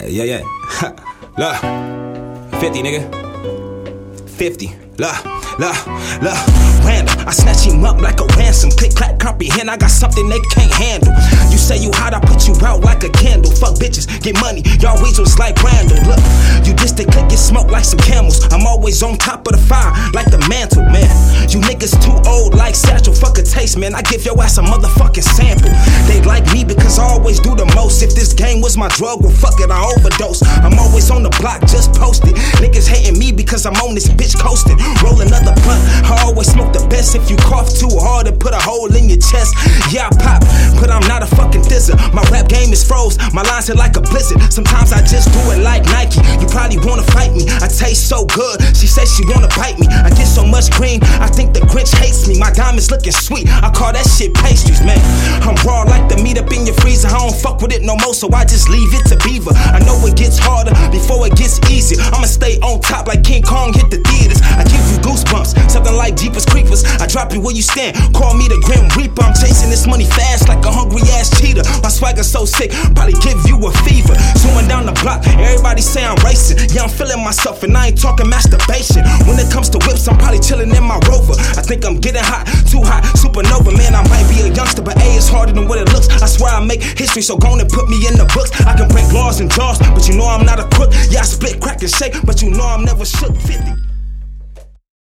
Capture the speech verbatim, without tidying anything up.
Yeah, yeah. Look, fifty, nigga. fifty. Look, look, look. Random, I snatch him up like a ransom. Click, clack, comprehend, I got something they can't handle. You say you hot, I put you out like a candle. Fuck bitches, get money, y'all weasels like Randall. Look, you diss the click, get smoked like some camels. I'm always on top of the fire, like the mantle, man. You niggas too old like Satchel. Fuck a taste, man, I give your ass a motherfucking sample. They like me because I always do the most. If this game was my drug, well fuck it, I overdose. I'm always on the block, just posted. Niggas hating me because I'm on this bitch coasting. Roll another blunt, I always smoke the best. If you cough too hard, it put a hole in your chest. Yeah, I pop, but I'm not a fucking dizzer. My rap game is froze, my lines hit like a blizzard. Sometimes I just do it like Nike. You probably wanna fight me, I taste so good. She says she wanna bite me, I get so much cream, I think the Grinch hates me. My diamonds looking sweet, I call that shit pastries, man. I'm raw like the meat up in your freezer. I don't fuck with it no more, so I just leave it to Beaver. I know it gets harder before it gets easier. I'ma stay on top like King Kong hit the theaters. I give you goosebumps, something like Jeepers Creepers. I drop you where you stand, call me the Grim Reaper. I'm chasing this money fast like a hungry ass cheetah. My swagger so sick, probably give you a fever. Zooming down the block, everybody say I'm racing. Yeah, I'm feeling myself and I ain't talking masturbation. When it comes to whips, I'm probably chilling in my Rover. I think I'm getting hot, too hot, supernova. Man, I might be a youngster, but A is harder than what it looks. I swear I make history, so go on and put me in the books. I can break laws and jaws, but you know I'm not a crook. Yeah, I split, crack and shake, but you know I'm never shook. Fifty.